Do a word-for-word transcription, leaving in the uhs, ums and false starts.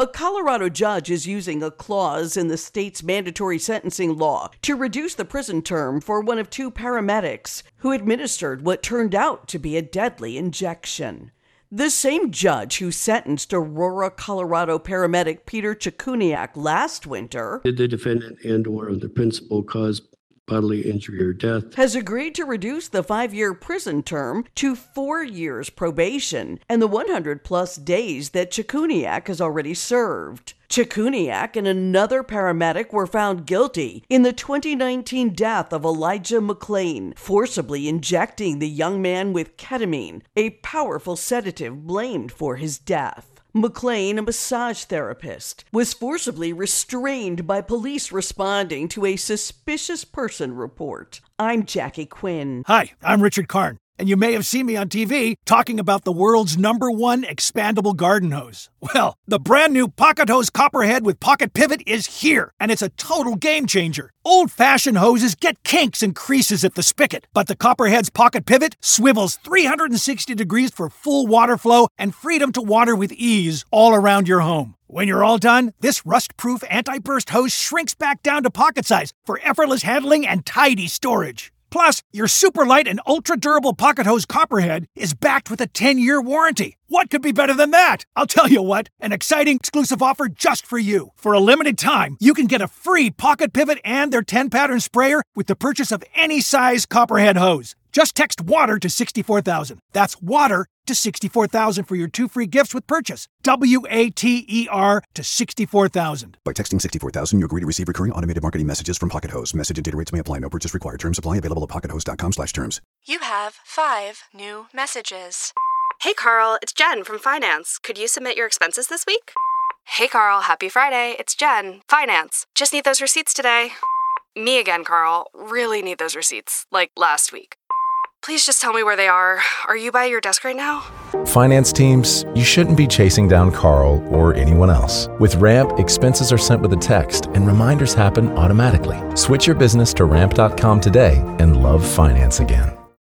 A Colorado judge is using a clause in the state's mandatory sentencing law to reduce the prison term for one of two paramedics who administered what turned out to be a deadly injection. The same judge who sentenced Aurora, Colorado paramedic Peter Chikuniak last winter, did the defendant and or the principal cause bodily injury or death, has agreed to reduce the five-year prison term to four years probation and the one hundred plus days that Chikuniak has already served. Chikuniak and another paramedic were found guilty in the twenty nineteen death of Elijah McClain, forcibly injecting the young man with ketamine, a powerful sedative blamed for his death. McClain, a massage therapist, was forcibly restrained by police responding to a suspicious person report. I'm Jackie Quinn. Hi, I'm Richard Karn, and you may have seen me on T V talking about the world's number one expandable garden hose. Well, the brand new Pocket Hose Copperhead with Pocket Pivot is here, and it's a total game changer. Old-fashioned hoses get kinks and creases at the spigot, but the Copperhead's Pocket Pivot swivels three hundred sixty degrees for full water flow and freedom to water with ease all around your home. When you're all done, this rust-proof anti-burst hose shrinks back down to pocket size for effortless handling and tidy storage. Plus, your super light and ultra-durable Pocket Hose Copperhead is backed with a ten-year warranty. What could be better than that? I'll tell you what, an exciting exclusive offer just for you. For a limited time, you can get a free Pocket Pivot and their ten-pattern sprayer with the purchase of any size Copperhead hose. Just text WATER to sixty-four thousand. That's WATER to sixty-four thousand for your two free gifts with purchase. W A T E R to sixty-four thousand. By texting sixty-four thousand, you agree to receive recurring automated marketing messages from Pocket Hose. Message and data rates may apply. No purchase required. Terms apply. Available at pockethose.com slash terms. You have five new messages. Hey, Carl, it's Jen from Finance. Could you submit your expenses this week? Hey, Carl, happy Friday. It's Jen, Finance. Just need those receipts today. Me again, Carl. Really need those receipts. Like last week. Please just tell me where they are. Are you by your desk right now? Finance teams, you shouldn't be chasing down Carl or anyone else. With Ramp, expenses are sent with a text and reminders happen automatically. Switch your business to ramp dot com today and love finance again.